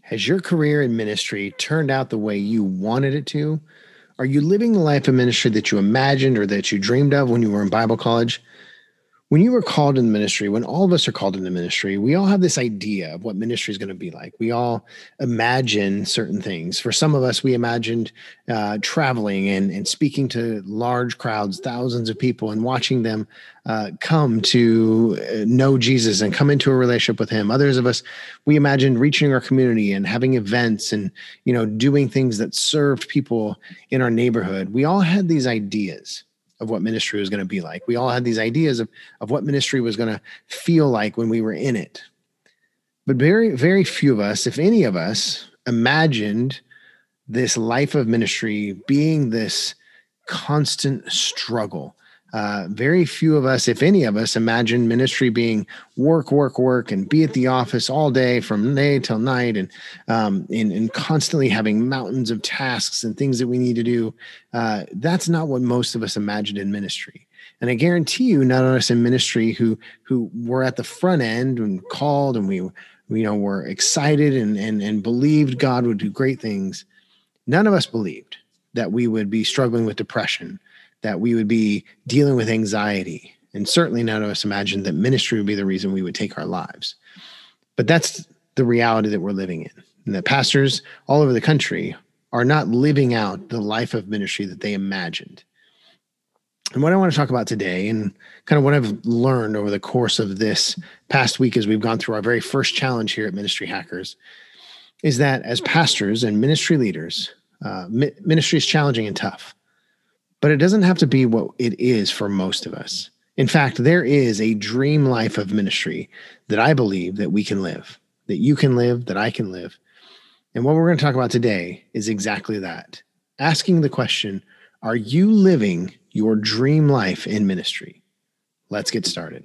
Has your career in ministry turned out the way you wanted it to? Are you living the life of ministry that you imagined or that you dreamed of when you were in Bible college? When you were called in ministry, when all of us are called into ministry, we all have this idea of what ministry is going to be like. We all imagine certain things. For some of us, we imagined traveling and speaking to large crowds, thousands of people, and watching them come to know Jesus and come into a relationship with him. Others of us, we imagined reaching our community and having events and, doing things that served people in our neighborhood. We all had these ideas of what ministry was going to be like. We all had these ideas of what ministry was going to feel like when we were in it. But very, very few of us, if any of us, imagined this life of ministry being this constant struggle. Very few of us, if any of us, imagine ministry being work, and be at the office all day from day till night and constantly having mountains of tasks and things that we need to do. That's not what most of us imagined in ministry. And I guarantee you, none of us in ministry who were at the front end and called and we were excited and believed God would do great things. None of us believed that we would be struggling with depression, that we would be dealing with anxiety. And certainly none of us imagined that ministry would be the reason we would take our lives. But that's the reality that we're living in. And that pastors all over the country are not living out the life of ministry that they imagined. And what I want to talk about today, and kind of what I've learned over the course of this past week as we've gone through our very first challenge here at Ministry Hackers, is that as pastors and ministry leaders, ministry is challenging and tough. But it doesn't have to be what it is for most of us. In fact, there is a dream life of ministry that I believe that we can live, that you can live, that I can live. And what we're going to talk about today is exactly that. Asking the question, are you living your dream life in ministry? Let's get started.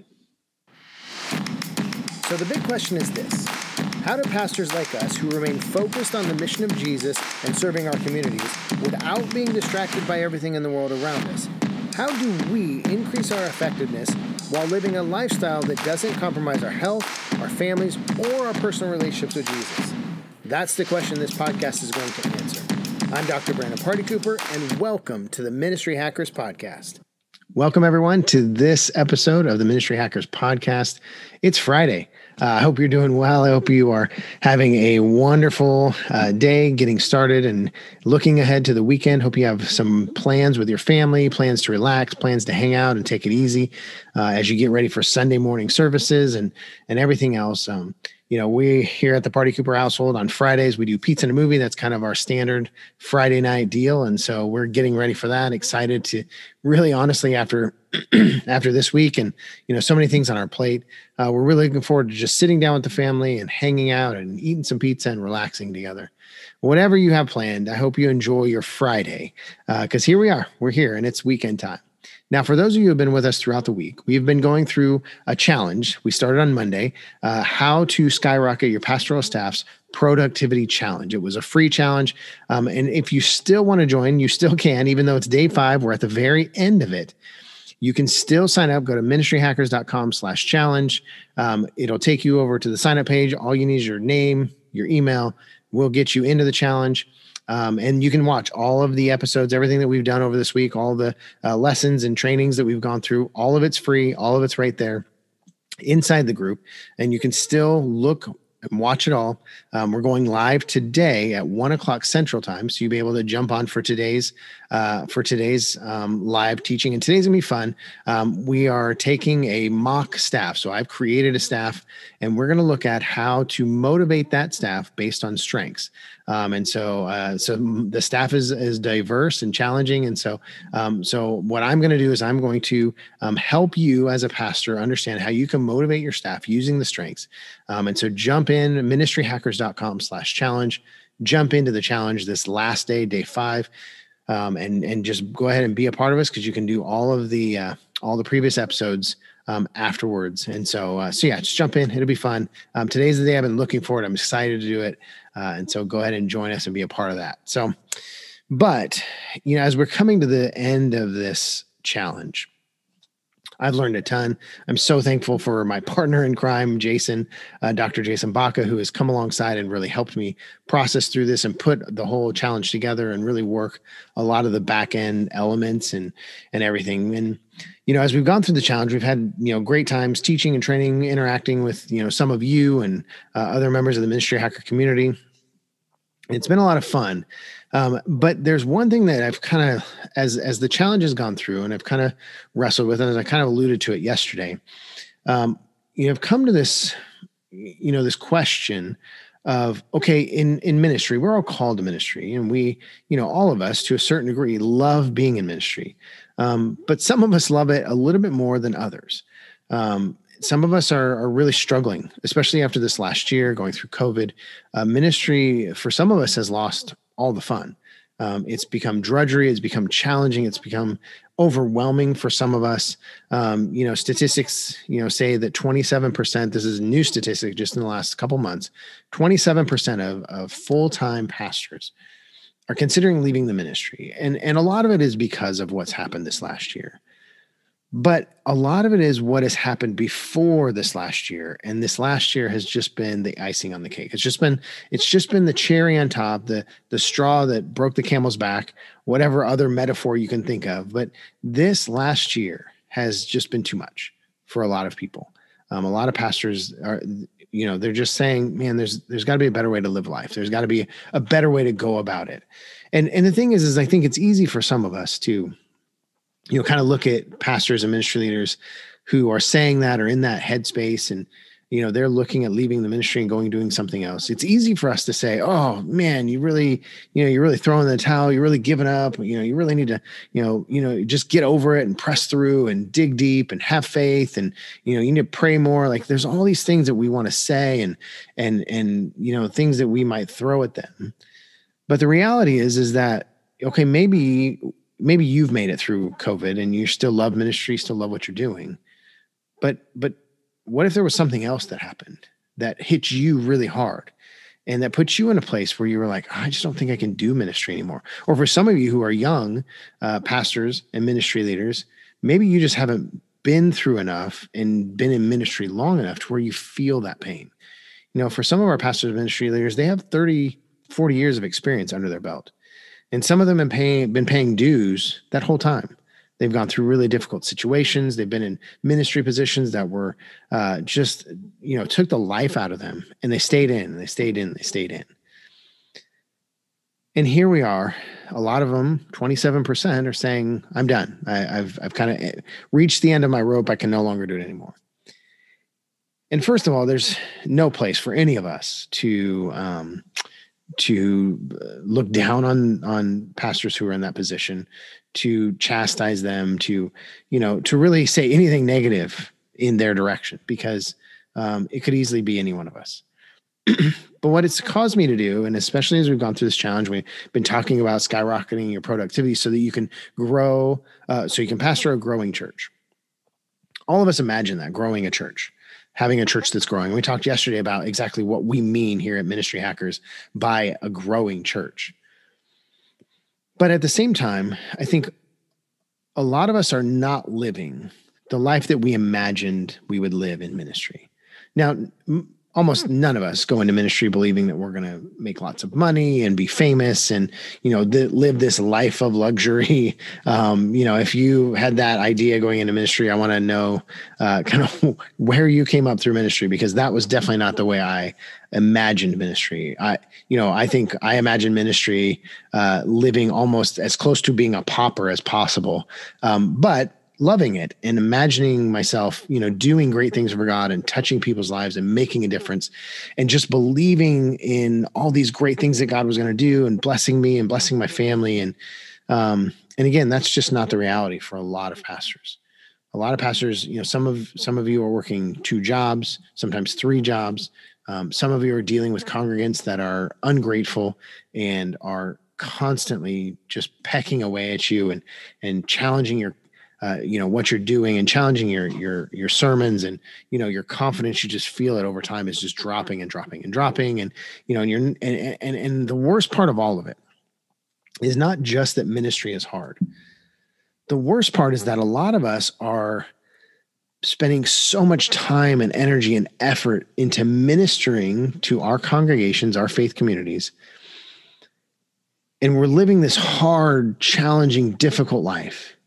So the big question is this. How do pastors like us who remain focused on the mission of Jesus and serving our communities without being distracted by everything in the world around us, how do we increase our effectiveness while living a lifestyle that doesn't compromise our health, our families, or our personal relationships with Jesus? That's the question this podcast is going to answer. I'm Dr. Brandon Party Cooper, and welcome to the Ministry Hackers Podcast. Welcome, everyone, to this episode of the Ministry Hackers Podcast. It's Friday. I hope you're doing well. I hope you are having a wonderful day getting started and looking ahead to the weekend. Hope you have some plans with your family, plans to relax, plans to hang out and take it easy as you get ready for Sunday morning services and everything else. We here at the Party Cooper household on Fridays, we do pizza and a movie. That's kind of our standard Friday night deal. And so we're getting ready for that. Excited to really honestly after this week and, so many things on our plate, we're really looking forward to just sitting down with the family and hanging out and eating some pizza and relaxing together. Whatever you have planned, I hope you enjoy your Friday because here we are. We're here and it's weekend time. Now, for those of you who have been with us throughout the week, we've been going through a challenge. We started on Monday, how to skyrocket your pastoral staff's productivity challenge. It was a free challenge. And if you still want to join, you still can, even though it's day 5, we're at the very end of it. You can still sign up. Go to ministryhackers.com/challenge. It'll take you over to the sign up page. All you need is your name, your email. We'll get you into the challenge. And you can watch all of the episodes, everything that we've done over this week, all the lessons and trainings that we've gone through. All of it's free. All of it's right there inside the group. And you can still look and watch it all. We're going live today at 1:00 Central Time. So you'll be able to jump on for today's live teaching. And today's gonna be fun. We are taking a mock staff. So I've created a staff and we're going to look at how to motivate that staff based on strengths. So the staff is diverse and challenging. And so what I'm going to do is I'm going to help you as a pastor understand how you can motivate your staff using the strengths. And so jump in ministryhackers.com/challenge, jump into the challenge this last day, day 5, and just go ahead and be a part of us because you can do all the previous episodes afterwards. And so just jump in. It'll be fun. Today's the day I've been looking forward. I'm excited to do it. And so go ahead and join us and be a part of that. So, but, as we're coming to the end of this challenge, I've learned a ton. I'm so thankful for my partner in crime, Jason, Dr. Jason Baca, who has come alongside and really helped me process through this and put the whole challenge together and really work a lot of the back end elements and everything. And as we've gone through the challenge, we've had great times teaching and training, interacting with some of you and other members of the Ministry Hacker community. It's been a lot of fun. But there's one thing that I've kind of, as the challenge has gone through, and I've kind of wrestled with, and as I kind of alluded to it yesterday, I've come to this, this question of, okay, in ministry, we're all called to ministry, and we, all of us to a certain degree love being in ministry. But some of us love it a little bit more than others. Some of us are really struggling, especially after this last year, going through COVID. Ministry, for some of us, has lost all the fun. It's become drudgery. It's become challenging. It's become overwhelming for some of us. Statistics, say that 27%, this is a new statistic just in the last couple months, 27% of full-time pastors are considering leaving the ministry. And a lot of it is because of what's happened this last year. But a lot of it is what has happened before this last year. And this last year has just been the icing on the cake. It's just been the cherry on top, the straw that broke the camel's back, whatever other metaphor you can think of. But this last year has just been too much for a lot of people. A lot of pastors are, they're just saying, man, there's got to be a better way to live life. There's got to be a better way to go about it. And the thing is I think it's easy for some of us to kind of look at pastors and ministry leaders who are saying that or in that headspace, and, they're looking at leaving the ministry and doing something else. It's easy for us to say, oh man, you're really throwing the towel. You're really giving up. You really need to, just get over it and press through and dig deep and have faith. And, you need to pray more. Like there's all these things that we want to say and, things that we might throw at them. But the reality is that, okay, maybe you've made it through COVID and you still love ministry, still love what you're doing. But what if there was something else that happened that hit you really hard and that puts you in a place where you were like, I just don't think I can do ministry anymore? Or for some of you who are young pastors and ministry leaders, maybe you just haven't been through enough and been in ministry long enough to where you feel that pain. For some of our pastors and ministry leaders, they have 30, 40 years of experience under their belt. And some of them have been paying dues that whole time. They've gone through really difficult situations. They've been in ministry positions that were just, took the life out of them. And they stayed in, and they stayed in, and they stayed in. And here we are. A lot of them, 27%, are saying, I'm done. I've kind of reached the end of my rope. I can no longer do it anymore. And first of all, there's no place for any of us to look down on pastors who are in that position, to chastise them, to really say anything negative in their direction, because it could easily be any one of us. But what it's caused me to do, and especially as we've gone through this challenge, we've been talking about skyrocketing your productivity so that you can grow, so you can pastor a growing church. All of us imagine that, growing a church, having a church that's growing. We talked yesterday about exactly what we mean here at Ministry Hackers by a growing church. But at the same time, I think a lot of us are not living the life that we imagined we would live in ministry. Now, almost none of us go into ministry believing that we're going to make lots of money and be famous and, live this life of luxury. If you had that idea going into ministry, I want to know kind of where you came up through ministry, because that was definitely not the way I imagined ministry. I think I imagined ministry living almost as close to being a pauper as possible. But loving it and imagining myself, doing great things for God and touching people's lives and making a difference and just believing in all these great things that God was going to do and blessing me and blessing my family. And again, that's just not the reality for a lot of pastors. A lot of pastors, some of you are working 2 jobs, sometimes 3 jobs. Some of you are dealing with congregants that are ungrateful and are constantly just pecking away at you and challenging your what you're doing and challenging your sermons, and, your confidence, you just feel it over time is just dropping and dropping and dropping. And, and the worst part of all of it is not just that ministry is hard. The worst part is that a lot of us are spending so much time and energy and effort into ministering to our congregations, our faith communities. And we're living this hard, challenging, difficult life.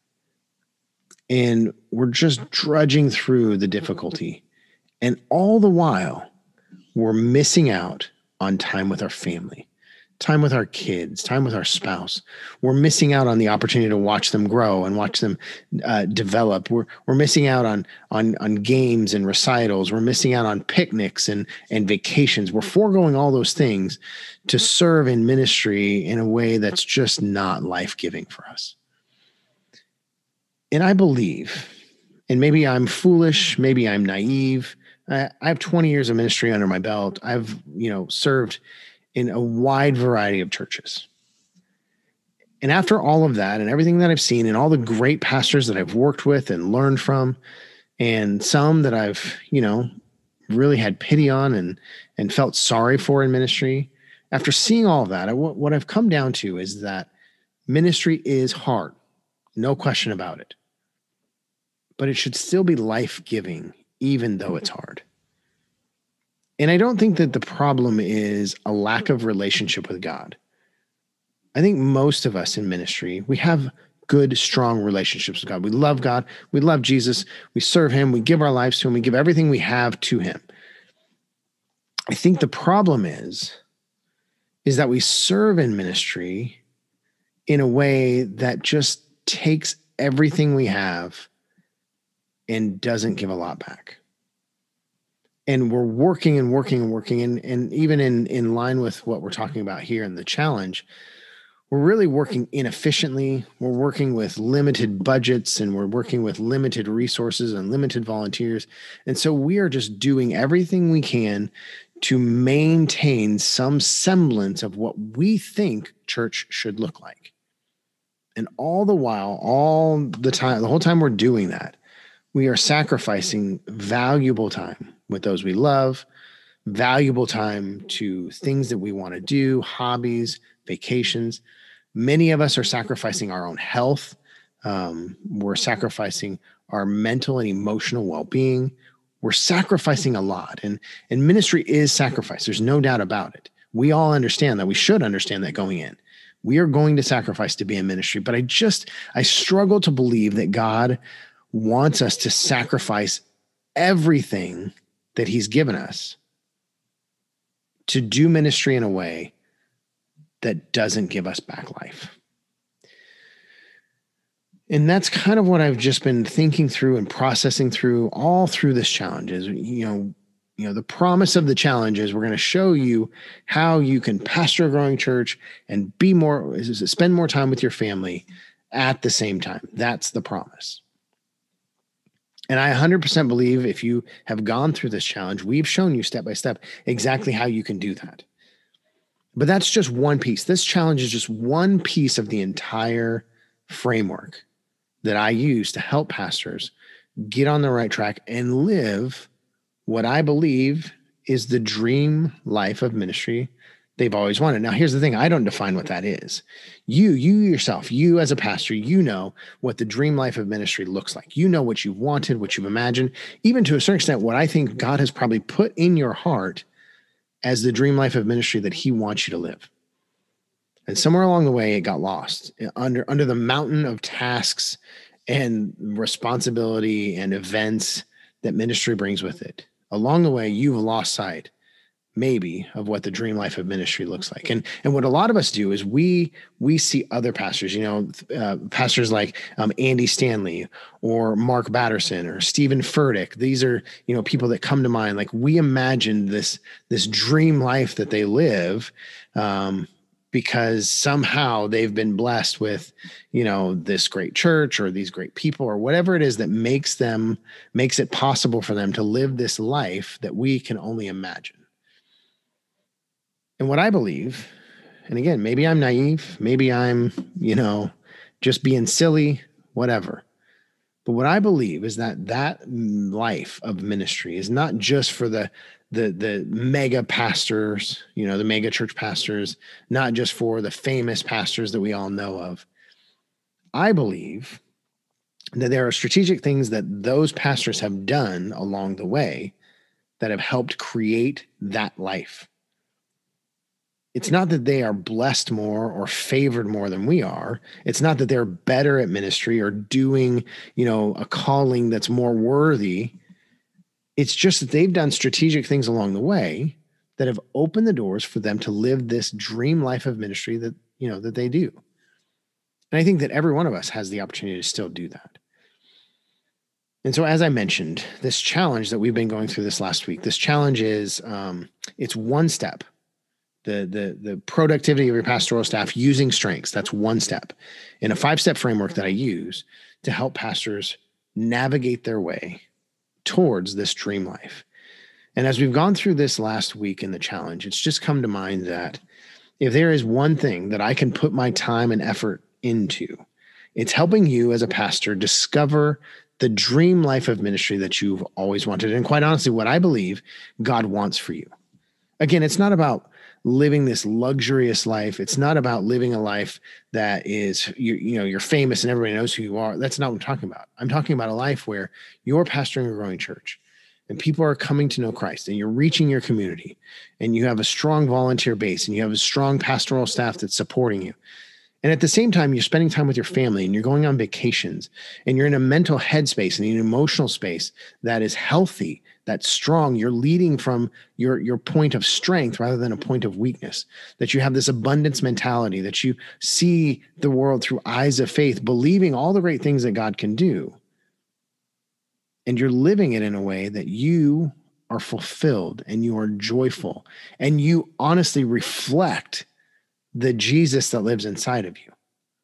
And we're just drudging through the difficulty. And all the while, we're missing out on time with our family, time with our kids, time with our spouse. We're missing out on the opportunity to watch them grow and watch them develop. We're missing out on games and recitals. We're missing out on picnics and vacations. We're foregoing all those things to serve in ministry in a way that's just not life-giving for us. And I believe, and maybe I'm foolish, maybe I'm naive. I have 20 years of ministry under my belt. I've, served in a wide variety of churches. And after all of that and everything that I've seen and all the great pastors that I've worked with and learned from, and some that I've, really had pity on and felt sorry for in ministry, after seeing all of that, what I've come down to is that ministry is hard, no question about it. But it should still be life-giving, even though it's hard. And I don't think that the problem is a lack of relationship with God. I think most of us in ministry, we have good, strong relationships with God. We love God. We love Jesus. We serve him. We give our lives to him. We give everything we have to him. I think the problem is that we serve in ministry in a way that just takes everything we have and doesn't give a lot back. And we're working and working and working. And even in line with what we're talking about here in the challenge, we're really working inefficiently. We're working with limited budgets and we're working with limited resources and limited volunteers. And so we are just doing everything we can to maintain some semblance of what we think church should look like. And all the while, all the time, the whole time we're doing that, we are sacrificing valuable time with those we love, valuable time to things that we want to do, hobbies, vacations. Many of us are sacrificing our own health. We're sacrificing our mental and emotional well-being. We're sacrificing a lot. And ministry is sacrifice. There's no doubt about it. We all understand that. We should understand that going in. We are going to sacrifice to be in ministry. But I struggle to believe that God wants us to sacrifice everything that he's given us to do ministry in a way that doesn't give us back life. And that's kind of what I've just been thinking through and processing through all through this challenge is, the promise of the challenge is we're going to show you how you can pastor a growing church and spend more time with your family at the same time. That's the promise. And I 100% believe if you have gone through this challenge, we've shown you step by step exactly how you can do that. But that's just one piece. This challenge is just one piece of the entire framework that I use to help pastors get on the right track and live what I believe is the dream life of ministry they've always wanted. Now, here's the thing. I don't define what that is. You yourself, you as a pastor, you know what the dream life of ministry looks like. You know what you've wanted, what you've imagined, even to a certain extent, what I think God has probably put in your heart as the dream life of ministry that he wants you to live. And somewhere along the way, it got lost under the mountain of tasks and responsibility and events that ministry brings with it. Along the way, you've lost sight maybe of what the dream life of ministry looks like. And what a lot of us do is we see other pastors, pastors like Andy Stanley or Mark Batterson or Stephen Furtick. These are, people that come to mind. Like we imagine this dream life that they live because somehow they've been blessed with, this great church or these great people or whatever it is that makes it possible for them to live this life that we can only imagine. And what I believe, and again, maybe I'm naive, maybe I'm, just being silly, whatever. But what I believe is that life of ministry is not just for the mega pastors, the mega church pastors, not just for the famous pastors that we all know of. I believe that there are strategic things that those pastors have done along the way that have helped create that life. It's not that they are blessed more or favored more than we are. It's not that they're better at ministry or doing, a calling that's more worthy. It's just that they've done strategic things along the way that have opened the doors for them to live this dream life of ministry that they do. And I think that every one of us has the opportunity to still do that. And so, as I mentioned, this challenge that we've been going through this last week, this challenge is it's one step. The productivity of your pastoral staff using strengths, that's one step in a 5-step framework that I use to help pastors navigate their way towards this dream life. And as we've gone through this last week in the challenge, it's just come to mind that if there is one thing that I can put my time and effort into, it's helping you as a pastor discover the dream life of ministry that you've always wanted. And quite honestly, what I believe God wants for you. Again, it's not about living this luxurious life. It's not about living a life that is, you're famous and everybody knows who you are. That's not what I'm talking about. I'm talking about a life where you're pastoring a growing church and people are coming to know Christ and you're reaching your community and you have a strong volunteer base and you have a strong pastoral staff that's supporting you. And at the same time, you're spending time with your family and you're going on vacations and you're in a mental headspace and an emotional space that is healthy, that's strong. You're leading from your point of strength rather than a point of weakness, that you have this abundance mentality, that you see the world through eyes of faith, believing all the great things that God can do. And you're living it in a way that you are fulfilled and you are joyful and you honestly reflect the Jesus that lives inside of you.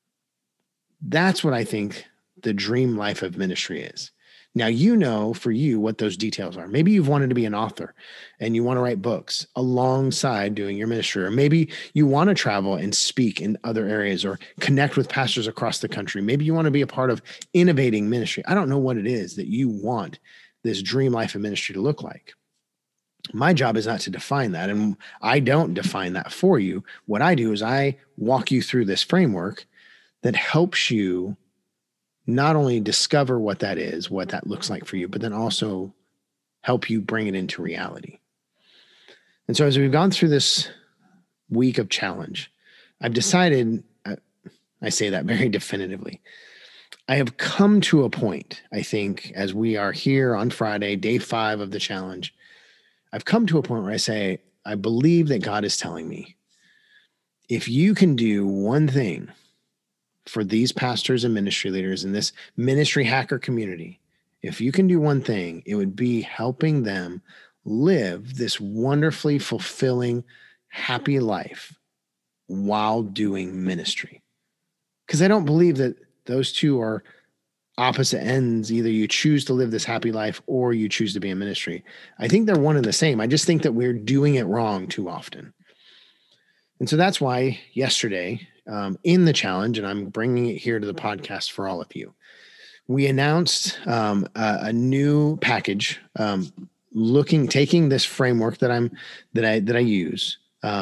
That's what I think the dream life of ministry is. Now, for you what those details are. Maybe you've wanted to be an author and you want to write books alongside doing your ministry, or maybe you want to travel and speak in other areas or connect with pastors across the country. Maybe you want to be a part of innovating ministry. I don't know what it is that you want this dream life of ministry to look like. My job is not to define that, and I don't define that for you. What I do is I walk you through this framework that helps you not only discover what that is, what that looks like for you, but then also help you bring it into reality. And so as we've gone through this week of challenge, I've decided, I say that very definitively, I have come to a point, I think, as we are here on Friday, day 5 of the challenge, I've come to a point where I say, I believe that God is telling me, if you can do one thing for these pastors and ministry leaders in this ministry hacker community, if you can do one thing, it would be helping them live this wonderfully fulfilling, happy life while doing ministry. Because I don't believe that those two are opposite ends. Either you choose to live this happy life or you choose to be in ministry. I think they're one and the same. I just think that we're doing it wrong too often. And so that's why yesterday in the challenge, and I'm bringing it here to the podcast for all of you, we announced a new package, taking this framework that I use,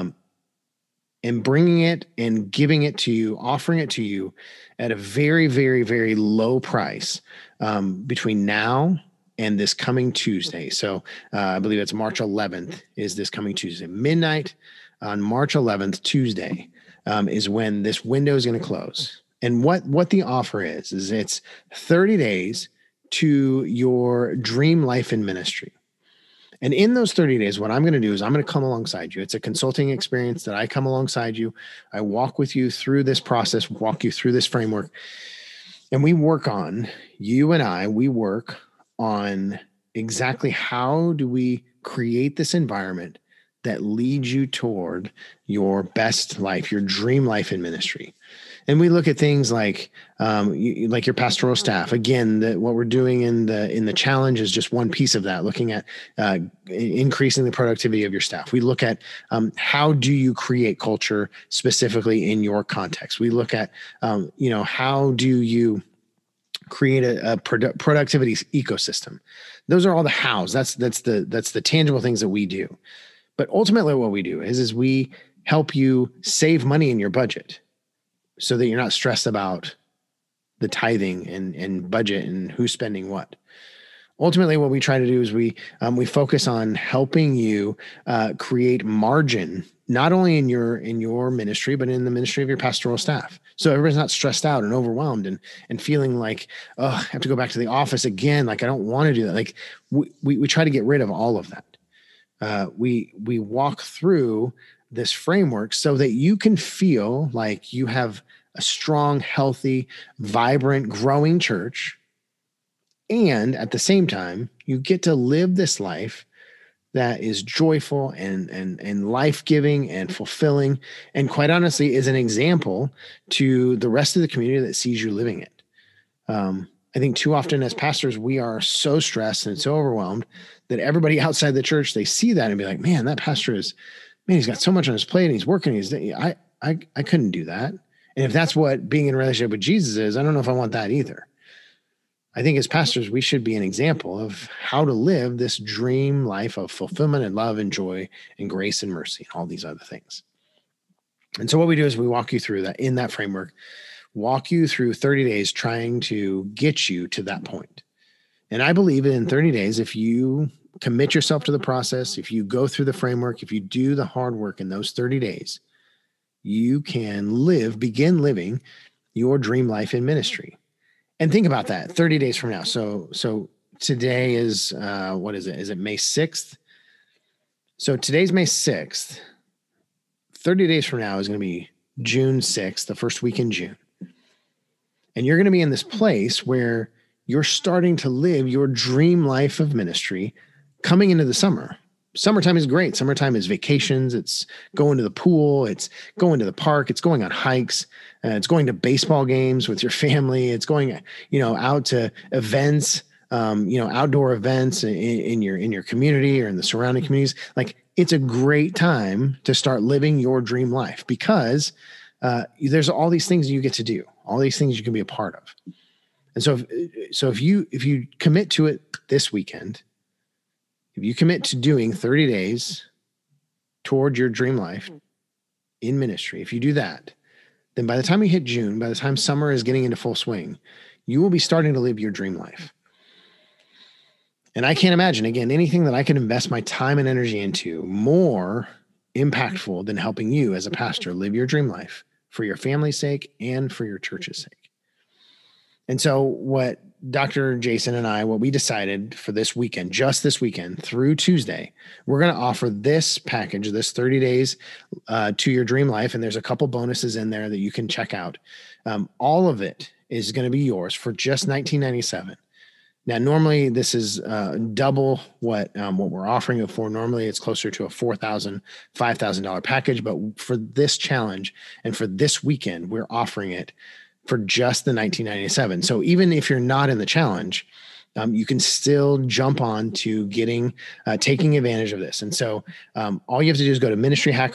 and bringing it and giving it to you, offering it to you at a very, very, very low price between now and this coming Tuesday. So I believe it's March 11th is this coming Tuesday. Midnight on March 11th, Tuesday, is when this window is going to close. And what the offer is it's 30 days to your dream life in ministry. And in those 30 days, what I'm going to do is I'm going to come alongside you. It's a consulting experience that I come alongside you. I walk with you through this process, walk you through this framework. And we work on, we work on exactly how do we create this environment that leads you toward your best life, your dream life in ministry. And we look at things like your pastoral staff. Again, what we're doing in the challenge is just one piece of that, looking at increasing the productivity of your staff. We look at how do you create culture specifically in your context. We look at how do you create a productivity ecosystem. Those are all the hows. That's the tangible things that we do. But ultimately, what we do is we help you save money in your budget, so that you're not stressed about the tithing and budget and who's spending what. Ultimately, what we try to do is we focus on helping you create margin, not only in your ministry, but in the ministry of your pastoral staff. So everybody's not stressed out and overwhelmed and feeling like, oh, I have to go back to the office again. Like, I don't want to do that. Like, we try to get rid of all of that. We walk through this framework so that you can feel like you have a strong, healthy, vibrant, growing church. And at the same time, you get to live this life that is joyful and life-giving and fulfilling, and quite honestly, is an example to the rest of the community that sees you living it. I think too often as pastors, we are so stressed and so overwhelmed that everybody outside the church, they see that and be like, man, that pastor he's got so much on his plate and he's working. I couldn't do that. And if that's what being in a relationship with Jesus is, I don't know if I want that either. I think as pastors, we should be an example of how to live this dream life of fulfillment and love and joy and grace and mercy and all these other things. And so what we do is we walk you through that in that framework, walk you through 30 days trying to get you to that point. And I believe in 30 days, if you commit yourself to the process, if you go through the framework, if you do the hard work in those 30 days, you can begin living your dream life in ministry. And think about that 30 days from now. So today is, what is it? Is it May 6th? So today's May 6th. 30 days from now is going to be June 6th, the first week in June. And you're going to be in this place where you're starting to live your dream life of ministry coming into the summer. Summertime is great. Summertime is vacations. It's going to the pool. It's going to the park. It's going on hikes. It's going to baseball games with your family. It's going, out to events, outdoor events in your community or in the surrounding communities. Like, it's a great time to start living your dream life because there's all these things you get to do, all these things you can be a part of. And so if you commit to it this weekend, if you commit to doing 30 days toward your dream life in ministry, if you do that, then by the time you hit June, by the time summer is getting into full swing, you will be starting to live your dream life. And I can't imagine, again, anything that I can invest my time and energy into more impactful than helping you as a pastor live your dream life for your family's sake and for your church's sake. And so what Dr. Jason and I, what we decided for this weekend, just this weekend through Tuesday, we're going to offer this package, this 30 days to your dream life. And there's a couple bonuses in there that you can check out. All of it is going to be yours for just $19.97. Now, normally this is double what we're offering it for. Normally it's closer to a $4,000, $5,000 package. But for this challenge and for this weekend, we're offering it for just the $19.97. So even if you're not in the challenge, you can still jump on to taking advantage of this. And so all you have to do is go to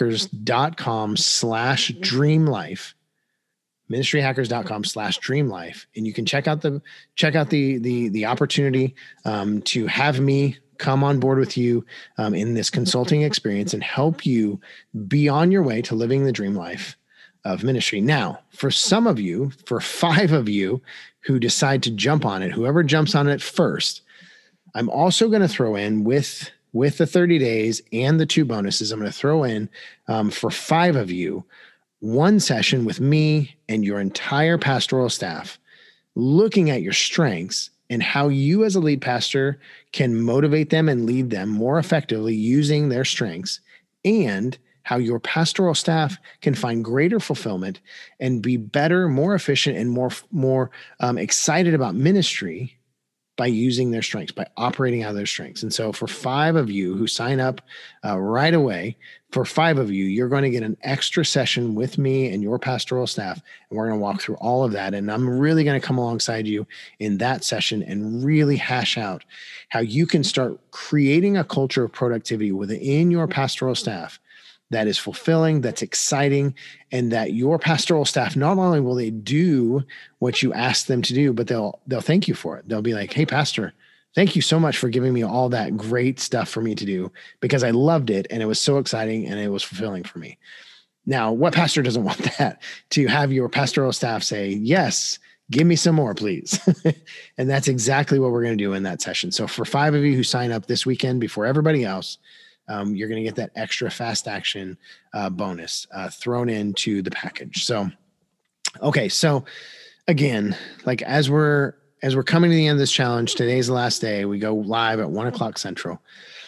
ministryhackers.com/dreamlife, ministryhackers.com/dreamlife. And you can check out the opportunity to have me come on board with you in this consulting experience and help you be on your way to living the dream life of ministry. Now, for some of you, for 5 of you who decide to jump on it, whoever jumps on it first, I'm also going to throw in with the 30 days and the 2 bonuses, I'm going to throw in for 5 of you, 1 session with me and your entire pastoral staff, looking at your strengths and how you as a lead pastor can motivate them and lead them more effectively using their strengths, and how your pastoral staff can find greater fulfillment and be better, more efficient, and more excited about ministry by using their strengths, by operating out of their strengths. And so for 5 of you who sign up right away, for 5 of you, you're going to get an extra session with me and your pastoral staff, and we're going to walk through all of that. And I'm really going to come alongside you in that session and really hash out how you can start creating a culture of productivity within your pastoral staff that is fulfilling, that's exciting, and that your pastoral staff, not only will they do what you ask them to do, but they'll thank you for it. They'll be like, hey, pastor, thank you so much for giving me all that great stuff for me to do, because I loved it and it was so exciting and it was fulfilling for me. Now, what pastor doesn't want that? To have your pastoral staff say, yes, Give me some more, please. And that's exactly what we're going to do in that session. So for 5 of you who sign up this weekend before everybody else, you're going to get that extra fast action bonus thrown into the package. So, okay. So again, like as we're coming to the end of this challenge, today's the last day. We go live at 1:00 Central.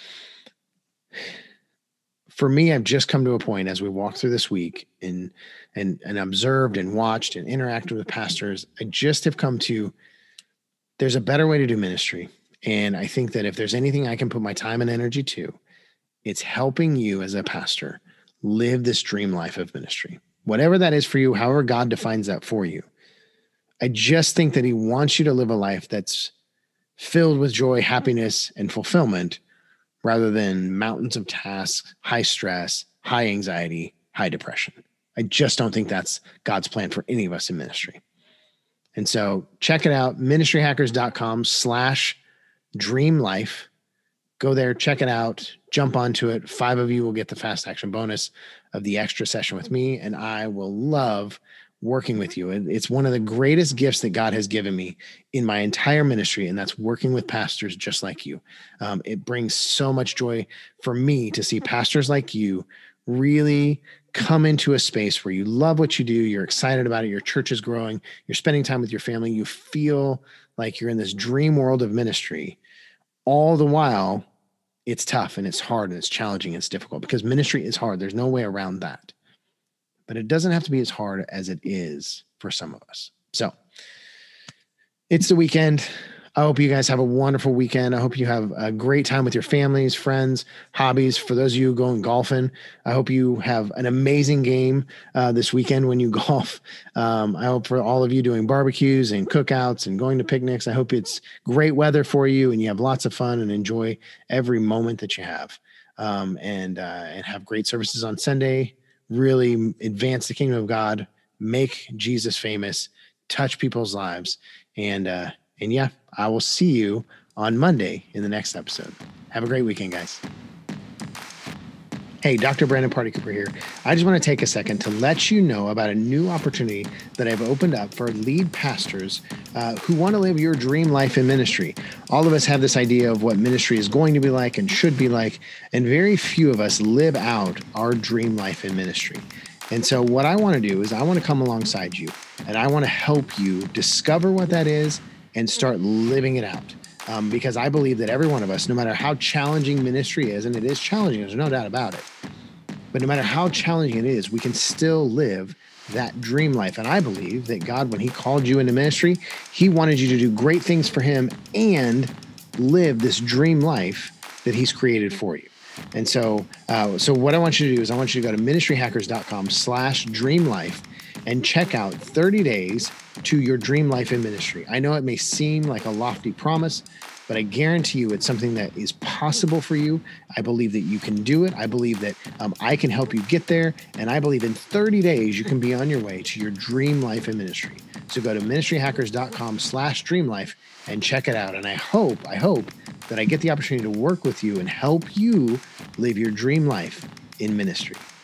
For me, I've just come to a point as we walk through this week and observed and watched and interacted with pastors. I just have come to, there's a better way to do ministry. And I think that if there's anything I can put my time and energy to, it's helping you as a pastor live this dream life of ministry, whatever that is for you, however God defines that for you. I just think that he wants you to live a life that's filled with joy, happiness, and fulfillment, rather than mountains of tasks, high stress, high anxiety, high depression. I just don't think that's God's plan for any of us in ministry. And so check it out, ministryhackers.com/dreamlife. Go there, check it out, jump onto it. 5 of you will get the fast action bonus of the extra session with me, and I will love working with you. It's one of the greatest gifts that God has given me in my entire ministry, and that's working with pastors just like you. It brings so much joy for me to see pastors like you really come into a space where you love what you do, you're excited about it, your church is growing, you're spending time with your family, you feel like you're in this dream world of ministry. All the while, it's tough and it's hard and it's challenging and it's difficult, because ministry is hard. There's no way around that. But it doesn't have to be as hard as it is for some of us. So it's the weekend. I hope you guys have a wonderful weekend. I hope you have a great time with your families, friends, hobbies. For those of you going golfing, I hope you have an amazing game this weekend when you golf. I hope for all of you doing barbecues and cookouts and going to picnics, I hope it's great weather for you and you have lots of fun and enjoy every moment that you have. And have great services on Sunday. Really advance the kingdom of God, make Jesus famous, touch people's lives. And yeah, I will see you on Monday in the next episode. Have a great weekend, guys. Hey, Dr. Brandon Party Cooper here. I just want to take a second to let you know about a new opportunity that I've opened up for lead pastors who want to live your dream life in ministry. All of us have this idea of what ministry is going to be like and should be like, and very few of us live out our dream life in ministry. And so what I want to do is I want to come alongside you and I want to help you discover what that is and start living it out. Because I believe that every one of us, no matter how challenging ministry is, and it is challenging, there's no doubt about it, but no matter how challenging it is, we can still live that dream life. And I believe that God, when he called you into ministry, he wanted you to do great things for him and live this dream life that he's created for you. And so what I want you to do is I want you to go to ministryhackers.com/dreamlife and check out 30 days to your dream life in ministry. I know it may seem like a lofty promise, but I guarantee you it's something that is possible for you. I believe that you can do it. I believe that I can help you get there. And I believe in 30 days, you can be on your way to your dream life in ministry. So go to ministryhackers.com/dreamlife and check it out. And I hope that I get the opportunity to work with you and help you live your dream life in ministry.